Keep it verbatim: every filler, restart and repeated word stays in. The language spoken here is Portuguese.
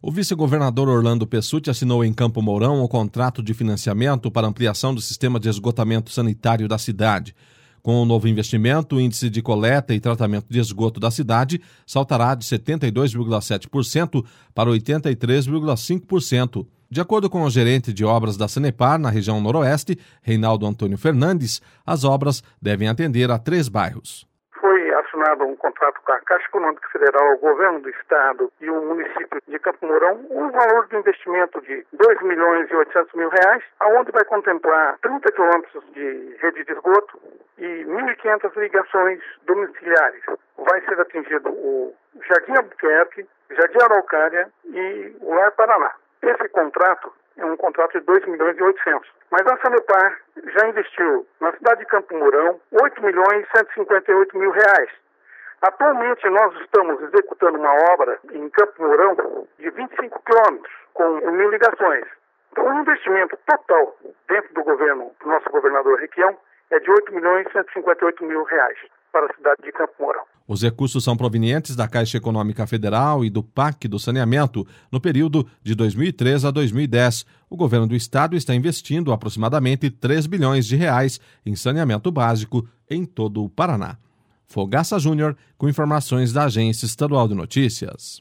O vice-governador Orlando Pessutti assinou em Campo Mourão o contrato de financiamento para ampliação do sistema de esgotamento sanitário da cidade. Com o novo investimento, o índice de coleta e tratamento de esgoto da cidade saltará de setenta e dois vírgula sete por cento para oitenta e três vírgula cinco por cento. De acordo com o gerente de obras da Sanepar, na região noroeste, Reinaldo Antônio Fernandes, as obras devem atender a três bairros. Foi assinado um contrato com a Caixa Econômica Federal, o Governo do Estado e o município de Campo Mourão, um valor de investimento de dois milhões e oitocentos mil reais, aonde vai contemplar trinta quilômetros de rede de esgoto e mil e quinhentas ligações domiciliares. Vai ser atingido o Jardim Albuquerque, Jardim Araucária e o Lar Paraná. Esse contrato é um contrato de dois milhões e oitocentos. Mas a Sanepar já investiu na cidade de Campo Mourão oito milhões e cento e cinquenta e oito mil reais. Atualmente nós estamos executando uma obra em Campo Mourão de vinte e cinco quilômetros, com mil ligações. Então o investimento total dentro do governo, do nosso governador Requião, é de oito milhões e cento e cinquenta e oito mil reais para a cidade de Campo Mourão. Os recursos são provenientes da Caixa Econômica Federal e do P A C do Saneamento no período de dois mil e três a dois mil e dez. O governo do estado está investindo aproximadamente três bilhões de reais em saneamento básico em todo o Paraná. Fogaça Júnior, com informações da Agência Estadual de Notícias.